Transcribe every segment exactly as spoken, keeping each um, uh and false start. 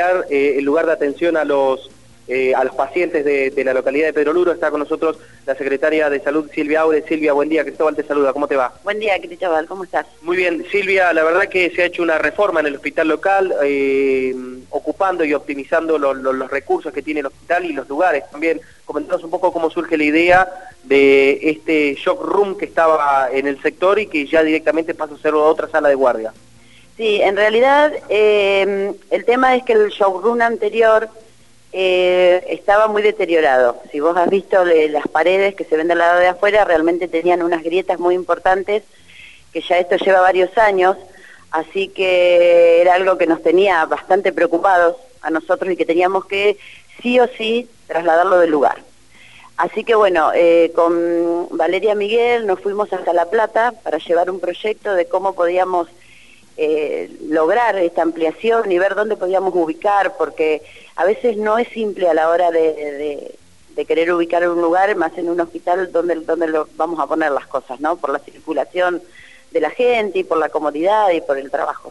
mejorar eh, el lugar de atención a los eh, a los pacientes de, de la localidad de Pedro Luro. Está con nosotros la secretaria de Salud, Silvia Aure. Silvia, buen día. Cristóbal te saluda. ¿Cómo te va? Buen día, Cristóbal. ¿Cómo estás? Muy bien. Silvia, la verdad que se ha hecho una reforma en el hospital local, eh, ocupando y optimizando lo, lo, los recursos que tiene el hospital y los lugares. También comentanos un poco cómo surge la idea de este shock room que estaba en el sector y que ya directamente pasa a ser otra sala de guardia. Sí, en realidad eh, el tema es que el shock room anterior eh, estaba muy deteriorado. Si vos has visto le, las paredes que se ven del lado de afuera, realmente tenían unas grietas muy importantes, que ya esto lleva varios años, así que era algo que nos tenía bastante preocupados a nosotros y que teníamos que sí o sí trasladarlo del lugar. Así que bueno, eh, con Valeria Miguel nos fuimos hasta La Plata para llevar un proyecto de cómo podíamos eh, lograr esta ampliación y ver dónde podíamos ubicar, porque a veces no es simple a la hora de, de, de querer ubicar un lugar, más en un hospital donde, donde lo vamos a poner las cosas, ¿no? Por la circulación de la gente y por la comodidad y por el trabajo.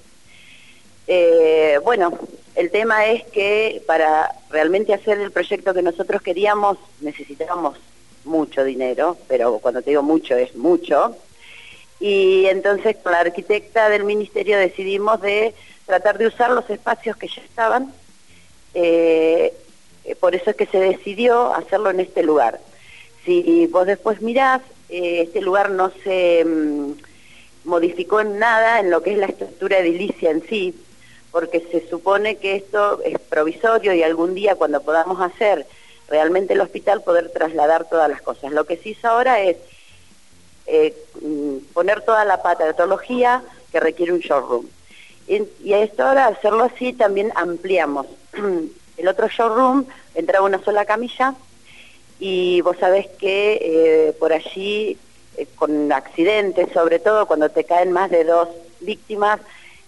Eh, bueno, el tema es que para realmente hacer el proyecto que nosotros queríamos necesitábamos mucho dinero, pero cuando te digo mucho es mucho, y entonces con la arquitecta del ministerio decidimos de tratar de usar los espacios que ya estaban, eh, por eso es que se decidió hacerlo en este lugar. Si vos después mirás, eh, este lugar no se mmm, modificó en nada en lo que es la estructura edilicia en sí, porque se supone que esto es provisorio y algún día cuando podamos hacer realmente el hospital poder trasladar todas las cosas. Lo que se hizo ahora es eh, poner toda la patología que requiere un showroom. Y, y a esto ahora, hacerlo así, también ampliamos. El otro showroom entraba una sola camilla y vos sabés que eh, por allí, eh, con accidentes, sobre todo cuando te caen más de dos víctimas,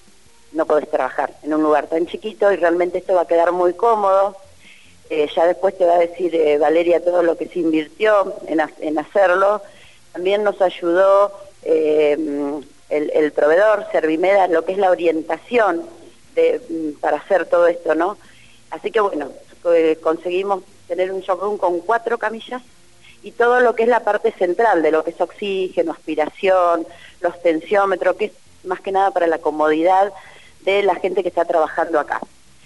no podés trabajar en un lugar tan chiquito y realmente esto va a quedar muy cómodo. Eh, ya después te va a decir eh, Valeria todo lo que se invirtió en, en hacerlo. También nos ayudó eh, el, el proveedor, Servimeda, lo que es la orientación de, para hacer todo esto, ¿no? Así que bueno, eh, conseguimos tener un showroom con cuatro camillas y todo lo que es la parte central de lo que es oxígeno, aspiración, los tensiómetros, que es más que nada para la comodidad de la gente que está trabajando acá.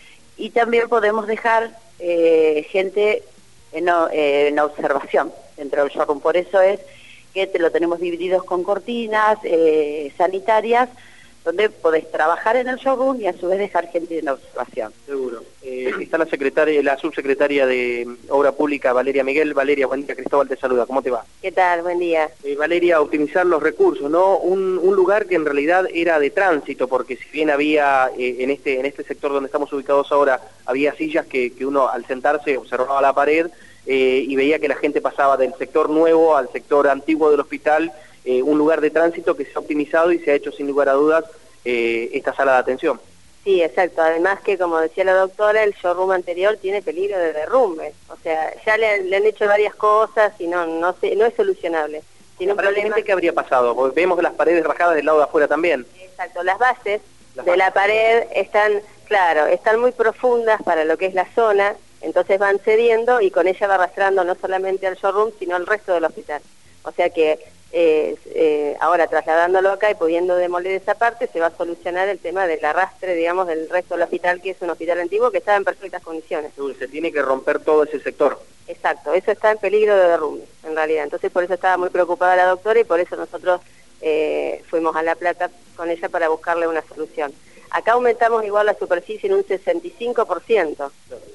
Y también podemos dejar eh, gente en, eh, en observación dentro del showroom. Por eso es que te lo tenemos divididos con cortinas eh, sanitarias, donde podés trabajar en el showroom y a su vez dejar gente en observación. Seguro. Eh, está la secretaria, la subsecretaria de Obra Pública, Valeria Miguel. Valeria, buen día. Cristóbal te saluda. ¿Cómo te va? ¿Qué tal? Buen día. Eh, Valeria, optimizar los recursos, ¿no? Un, un lugar que en realidad era de tránsito, porque si bien había, eh, en este en este sector donde estamos ubicados ahora, había sillas que, que uno al sentarse observaba la pared eh, y veía que la gente pasaba del sector nuevo al sector antiguo del hospital, eh, un lugar de tránsito que se ha optimizado y se ha hecho sin lugar a dudas eh, esta sala de atención. Sí, exacto. Además que, como decía la doctora, el showroom anterior tiene peligro de derrumbe. O sea, ya le, le han hecho varias cosas y no no se, no es solucionable. Tiene un problema. ¿Qué habría pasado? Porque vemos las paredes rajadas del lado de afuera también. Exacto. Las bases las de bases. la pared están, claro, están muy profundas para lo que es la zona, entonces van cediendo y con ella va arrastrando no solamente al showroom, sino al resto del hospital. O sea que Eh, eh, ahora trasladándolo acá y pudiendo demoler esa parte, se va a solucionar el tema del arrastre, digamos, del resto del hospital, que es un hospital antiguo que está en perfectas condiciones. Se tiene que romper todo ese sector. Exacto, eso está en peligro de derrumbe, en realidad. Entonces por eso estaba muy preocupada la doctora y por eso nosotros eh, fuimos a La Plata con ella para buscarle una solución. Acá aumentamos igual la superficie en un sesenta y cinco por ciento.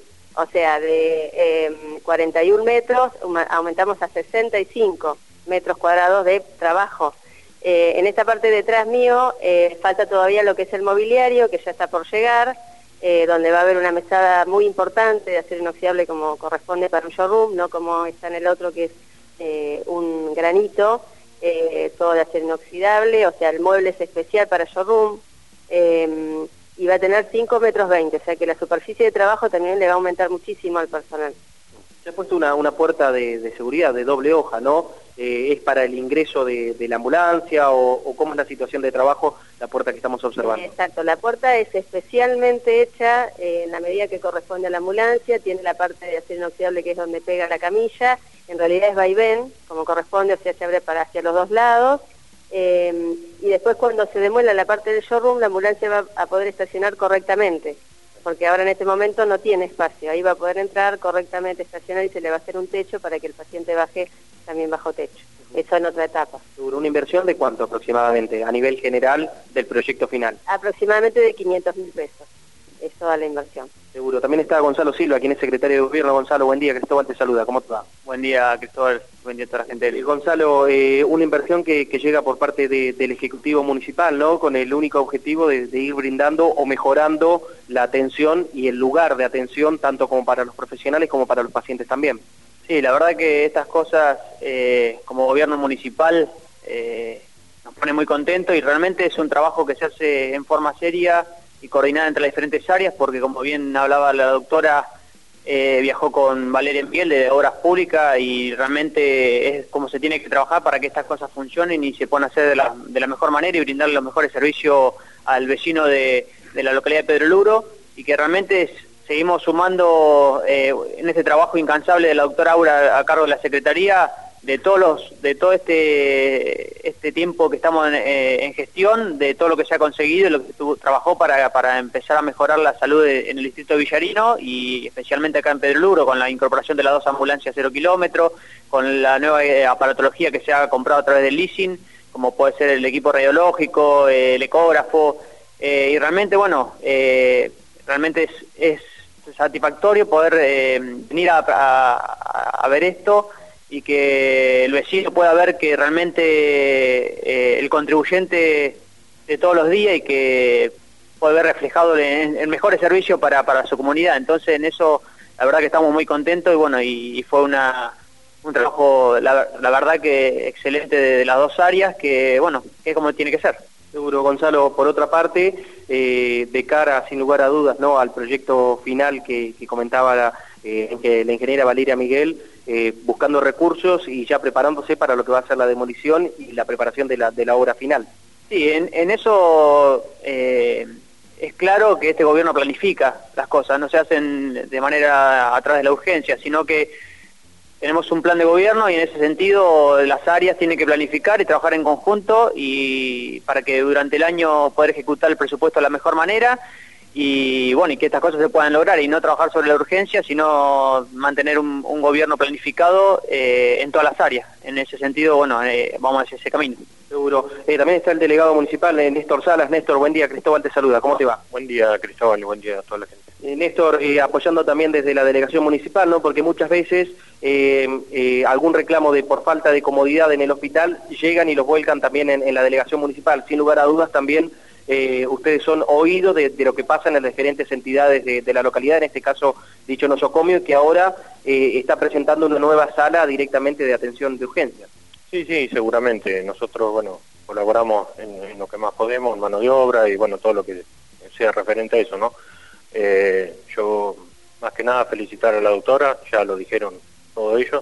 O sea, de eh, cuarenta y un metros aumentamos a sesenta y cinco metros cuadrados de trabajo. Eh, en esta parte de detrás mío eh, falta todavía lo que es el mobiliario, que ya está por llegar, eh, donde va a haber una mesada muy importante de acero inoxidable como corresponde para un showroom, no como está en el otro que es eh, un granito, eh, todo de acero inoxidable, o sea, el mueble es especial para showroom, eh, y va a tener cinco metros veinte, o sea que la superficie de trabajo también le va a aumentar muchísimo al personal. Se ha puesto una, una puerta de, de seguridad de doble hoja, ¿no? eh, es para el ingreso de, de la ambulancia o, o cómo es la situación de trabajo, la puerta que estamos observando. Exacto, la puerta es especialmente hecha eh, en la medida que corresponde a la ambulancia, tiene la parte de acero inoxidable que es donde pega la camilla, en realidad es vaivén, como corresponde, o sea, se abre para hacia los dos lados, eh, y después cuando se demuela la parte del showroom, la ambulancia va a poder estacionar correctamente, porque ahora en este momento no tiene espacio, ahí va a poder entrar correctamente, estacionar y se le va a hacer un techo para que el paciente baje también bajo techo. Eso en otra etapa. ¿Una inversión de cuánto aproximadamente a nivel general del proyecto final? Aproximadamente de quinientos mil pesos, es toda la inversión. Seguro. También está Gonzalo Silva, quien es secretario de Gobierno. Gonzalo, buen día. Cristóbal te saluda. ¿Cómo te va? Buen día, Cristóbal. Buen día a toda la gente. Eh, Gonzalo, eh, una inversión que, que llega por parte de, del Ejecutivo Municipal, ¿no? Con el único objetivo de, de ir brindando o mejorando la atención y el lugar de atención, tanto como para los profesionales como para los pacientes también. Sí, la verdad que estas cosas, eh, como gobierno municipal, eh, nos pone muy contentos y realmente es un trabajo que se hace en forma seria y coordinada entre las diferentes áreas, porque como bien hablaba la doctora, eh, viajó con Valeria Miguel de Obras Públicas y realmente es como se tiene que trabajar para que estas cosas funcionen y se puedan hacer de la, de la mejor manera y brindarle los mejores servicios al vecino de, de la localidad de Pedro Luro, y que realmente es, seguimos sumando eh, en este trabajo incansable de la doctora Aura a cargo de la Secretaría, de todos los, de todo este este tiempo que estamos en, eh, en gestión, de todo lo que se ha conseguido y lo que tu, trabajó para, para empezar a mejorar la salud de, en el distrito de Villarino y especialmente acá en Pedro Luro, con la incorporación de las dos ambulancias cero kilómetros, con la nueva eh, aparatología que se ha comprado a través del leasing, como puede ser el equipo radiológico, eh, el ecógrafo, eh, y realmente, bueno, eh, realmente es, es satisfactorio poder eh, venir a, a, a ver esto y que el vecino pueda ver que realmente eh, el contribuyente de todos los días y que puede ver reflejado en, en mejores servicios para, para su comunidad. Entonces en eso la verdad que estamos muy contentos y bueno, y, y fue una un trabajo, la, la verdad que excelente de, de las dos áreas, que bueno, que es como tiene que ser. Seguro, Gonzalo. Por otra parte, eh, de cara, sin lugar a dudas, ¿no?, al proyecto final que, que comentaba la, eh, que la ingeniera Valeria Miguel, eh, buscando recursos y ya preparándose para lo que va a ser la demolición y la preparación de la, de la obra final. Sí, en, en eso eh, es claro que este gobierno planifica las cosas, no se hacen de manera a través de la urgencia, sino que tenemos un plan de gobierno y en ese sentido las áreas tienen que planificar y trabajar en conjunto y para que durante el año poder ejecutar el presupuesto de la mejor manera y bueno, y que estas cosas se puedan lograr y no trabajar sobre la urgencia, sino mantener un, un gobierno planificado eh, en todas las áreas. En ese sentido, bueno, eh, vamos hacia ese camino. Seguro. Eh, también está el delegado municipal, eh, Néstor Salas. Néstor, buen día. Cristóbal te saluda. ¿Cómo te va? Buen día, Cristóbal, y buen día a toda la gente. Eh, Néstor, eh, apoyando también desde la delegación municipal, ¿no? Porque muchas veces eh, eh, algún reclamo de por falta de comodidad en el hospital llegan y los vuelcan también en, en la delegación municipal. Sin lugar a dudas también eh, ustedes son oídos de, de lo que pasa en las diferentes entidades de, de la localidad, en este caso dicho nosocomio, que ahora eh, está presentando una nueva sala directamente de atención de urgencia. Sí, sí, seguramente. Nosotros, bueno, colaboramos en, en lo que más podemos, en mano de obra y, bueno, todo lo que sea referente a eso, ¿no? Eh, yo, más que nada, felicitar a la doctora, ya lo dijeron todo ello.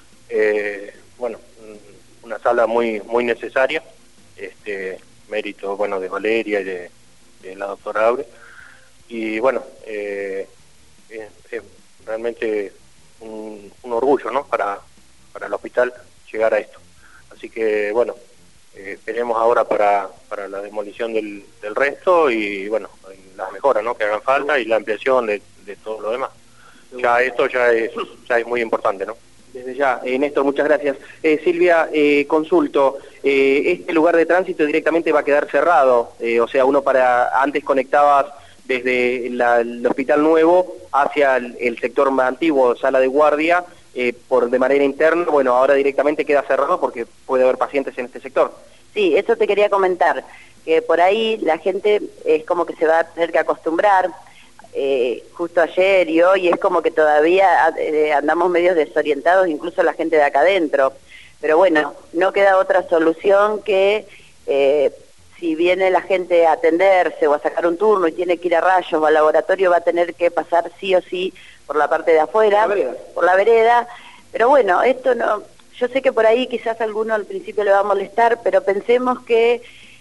Eh, bueno, una sala muy muy necesaria, este mérito, bueno, de Valeria y de, de la doctora Aure. Y, bueno, eh, es, es realmente un, un orgullo, ¿no?, para, para el hospital llegar a esto. Así que, bueno, eh, esperemos ahora para, para la demolición del, del resto y, bueno, las mejoras, ¿no?, que hagan falta y la ampliación de, de todo lo demás. Ya esto ya es, ya es muy importante, ¿no? Desde ya, eh, Néstor, muchas gracias. Eh, Silvia, eh, consulto, eh, este lugar de tránsito directamente va a quedar cerrado, eh, o sea, uno para, antes conectabas desde la, el hospital nuevo hacia el, el sector antiguo, sala de guardia, Eh, por de manera interna, bueno, ahora directamente queda cerrado porque puede haber pacientes en este sector. Sí, eso te quería comentar, que por ahí la gente es como que se va a tener que acostumbrar, eh, justo ayer y hoy es como que todavía eh, andamos medio desorientados, incluso la gente de acá adentro, pero bueno, no queda otra solución que eh, si viene la gente a atenderse o a sacar un turno y tiene que ir a rayos o al laboratorio, va a tener que pasar sí o sí por la parte de afuera, Por la vereda. por la vereda, pero bueno, esto no, yo sé que por ahí quizás a alguno al principio le va a molestar, pero pensemos que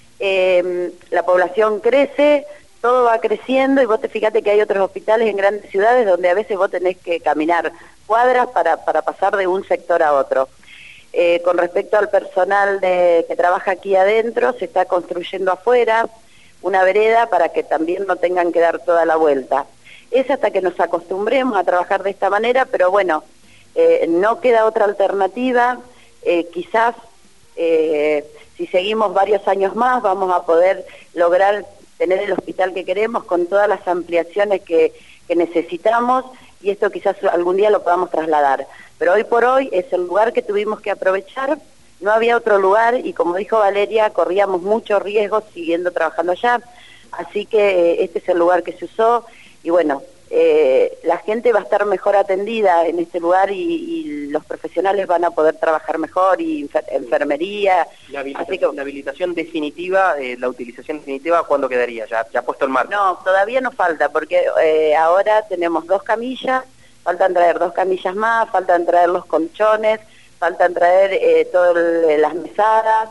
eh, la población crece, todo va creciendo y vos te fíjate que hay otros hospitales en grandes ciudades donde a veces vos tenés que caminar cuadras para, para pasar de un sector a otro. Eh, con respecto al personal de, que trabaja aquí adentro, se está construyendo afuera una vereda para que también no tengan que dar toda la vuelta. Es hasta que nos acostumbremos a trabajar de esta manera, pero bueno, eh, no queda otra alternativa. Eh, quizás eh, si seguimos varios años más vamos a poder lograr tener el hospital que queremos con todas las ampliaciones que, que necesitamos, y esto quizás algún día lo podamos trasladar. Pero hoy por hoy es el lugar que tuvimos que aprovechar, no había otro lugar y como dijo Valeria, corríamos muchos riesgos siguiendo trabajando allá, así que eh, este es el lugar que se usó y bueno, eh, la gente va a estar mejor atendida en este lugar y, y los profesionales van a poder trabajar mejor y enfer enfermería. La habilitación, así que, la habilitación definitiva, eh, la utilización definitiva, ¿cuándo quedaría? ¿Ya, ya puesto en marcha? No, todavía no falta porque eh, ahora tenemos dos camillas, faltan traer dos camillas más, faltan traer los colchones, faltan traer eh, todas las mesadas,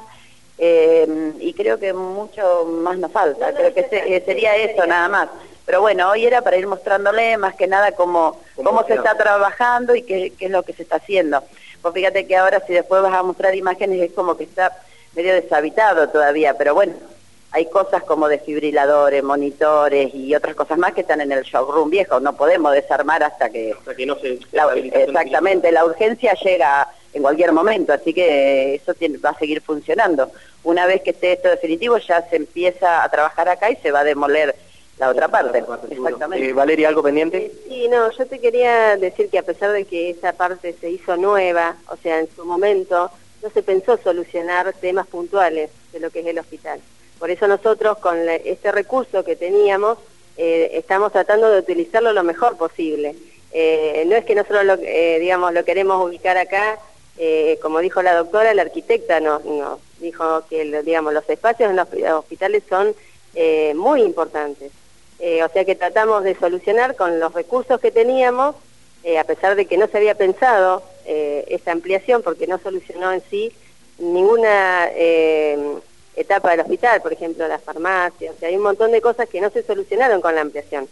eh, y creo que mucho más nos falta, creo que se, eh, sería eso nada más. Pero bueno, hoy era para ir mostrándole más que nada cómo, cómo se está trabajando y qué, qué es lo que se está haciendo. Pues fíjate que ahora si después vas a mostrar imágenes es como que está medio deshabitado todavía, pero bueno, hay cosas como desfibriladores, monitores y otras cosas más que están en el showroom viejo, no podemos desarmar hasta que... Hasta que no se... La, exactamente, la urgencia llega en cualquier momento, así que eso tiene, va a seguir funcionando. Una vez que esté esto definitivo ya se empieza a trabajar acá y se va a demoler la otra parte. La parte Exactamente. Eh, Valeria, ¿algo pendiente? Eh, sí, no, yo te quería decir que a pesar de que esa parte se hizo nueva, o sea, en su momento, no se pensó solucionar temas puntuales de lo que es el hospital. Por eso nosotros con la, este recurso que teníamos, eh, estamos tratando de utilizarlo lo mejor posible. Eh, no es que nosotros lo, eh, digamos, lo queremos ubicar acá, eh, como dijo la doctora, la arquitecta nos, nos dijo que digamos, los espacios en los hospitales son eh, muy importantes. Eh, o sea que tratamos de solucionar con los recursos que teníamos, eh, a pesar de que no se había pensado eh, esa ampliación, porque no solucionó en sí ninguna eh, etapa del hospital, por ejemplo, las farmacias, o sea, hay un montón de cosas que no se solucionaron con la ampliación.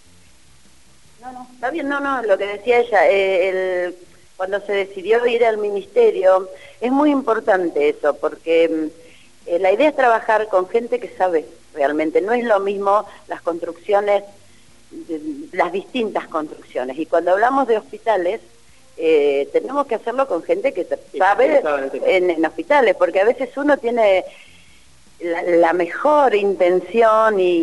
No, no, está bien, no, no, lo que decía ella, eh, el, cuando se decidió ir al ministerio, es muy importante eso, porque eh, la idea es trabajar con gente que sabe realmente, no es lo mismo las construcciones, las distintas construcciones, y cuando hablamos de hospitales, eh, tenemos que hacerlo con gente que sabe en, en hospitales, porque a veces uno tiene la, la mejor intención y,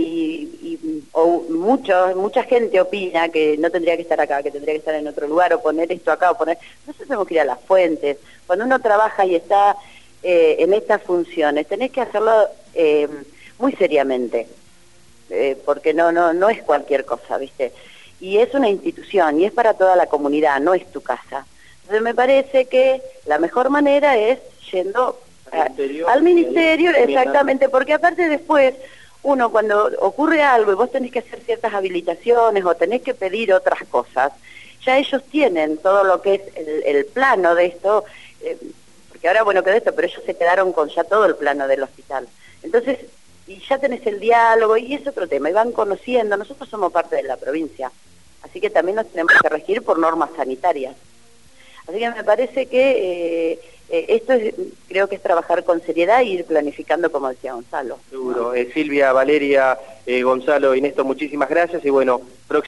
y o mucho, mucha gente opina que no tendría que estar acá, que tendría que estar en otro lugar, o poner esto acá, o poner... Nosotros tenemos que ir a las fuentes. Cuando uno trabaja y está eh, en estas funciones, tenés que hacerlo eh, muy seriamente, eh, porque no, no, no es cualquier cosa, ¿viste? Y es una institución, y es para toda la comunidad, no es tu casa. Entonces me parece que la mejor manera es yendo al ministerio, al ministerio exactamente, porque aparte después, uno cuando ocurre algo y vos tenés que hacer ciertas habilitaciones o tenés que pedir otras cosas, ya ellos tienen todo lo que es el, el plano de esto, eh, porque ahora bueno quedó esto, pero ellos se quedaron con ya todo el plano del hospital. Entonces, y ya tenés el diálogo y es otro tema, y van conociendo, nosotros somos parte de la provincia, así que también nos tenemos que regir por normas sanitarias. Así que me parece que eh, eh, esto es, creo que es trabajar con seriedad e ir planificando, como decía Gonzalo. Seguro. Eh, Silvia, Valeria, eh, Gonzalo y Néstor, muchísimas gracias y bueno, próximo